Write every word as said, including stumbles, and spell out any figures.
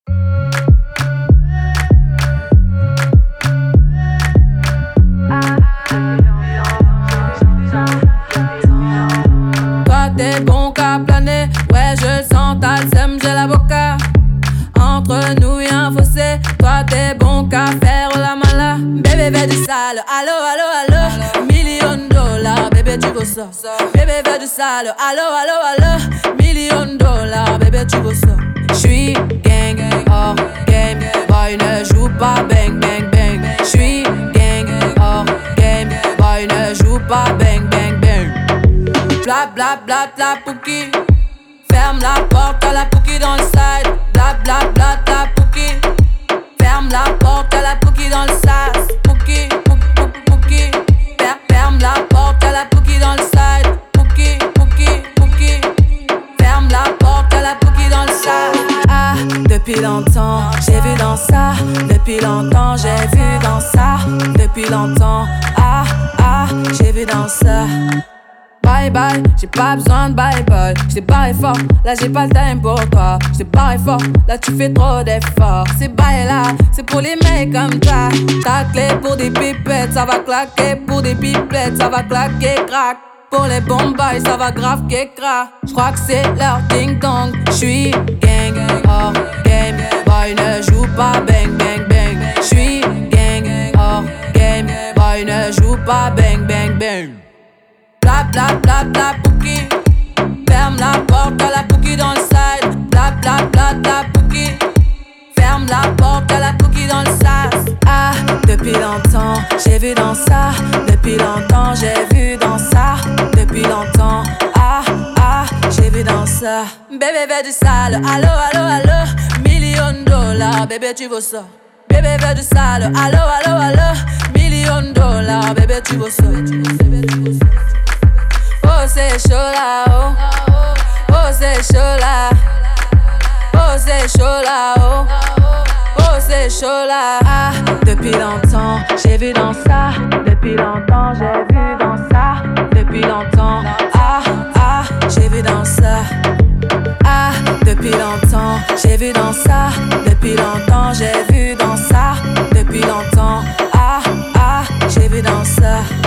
Toi t'es bon qu'à planer, ouais je le sens, t'as le seum, j'ai l'avocat. Entre nous y'a un fossé, toi t'es bon qu'à faire la mala. Bébé veut du sale, allo allo allo, million de dollars, bébé tu veux ça. Bébé veut du sale, allo allo allo, million de dollars, bébé tu veux ça. J'suis gang, hors game, boy ne joue pas bang bang bang. J'suis gang, hors game, boy ne joue pas bang bang bang. Bla bla bla bla pouki, ferme la porte à la pouki dans le side. Bla bla bla bla pouki, ferme la porte à la pouki dans le sas. Pouki, pouki, pouki, ferme la porte à la pouki dans le side. Pouki, pouki, pouki, ferme la porte à la pouki dans le sas. Ah, depuis longtemps, j'ai vu dans ça. Depuis longtemps, j'ai vu dans ça. Depuis longtemps, ah, ah, j'ai vu dans ça. Bye bye, j'ai pas besoin de bye bye. J't'ai barré fort, là j'ai pas le time pour toi. J't'ai barré fort, là tu fais trop d'efforts. Ces bails là, c'est pour les mecs comme toi. Ta clé pour des pipettes, ça va claquer. Pour des pipettes, ça va claquer, crack. Pour les bombes bails, ça va grave qu'écra. J'crois que c'est leur ding dong. J'suis gang, hors game, boy ne joue pas bang bang bang. J'suis gang, hors game, boy ne joue pas bang bang bang. Bla bla bla bla pouki, ferme la porte à la pouki dans le side. Bla bla bla bla pouki, ferme la porte à la pouki dans le sas. Ah, depuis longtemps, j'ai vu dans ça. Depuis longtemps, j'ai vu dans ça. Depuis longtemps, ah, ah, j'ai vu dans ça. Bébé veut du sale, allo, allo, allo, million de dollars, bébé tu veux ça. Bébé veut du sale, allo, allo, allo, million de dollars, bébé tu veux ça. Oh c'est chaud là, oh, oh c'est chaud là, oh c'est chaud là, oh, oh c'est chaud là. Ah, depuis longtemps, j'ai vu dans ça. Depuis longtemps, j'ai vu dans ça. Depuis longtemps, ah, ah, j'ai vu dans ça. Ah, depuis longtemps, j'ai vu dans ça. Depuis longtemps, j'ai vu dans ça. Depuis longtemps, ah, ah, j'ai vu dans ça.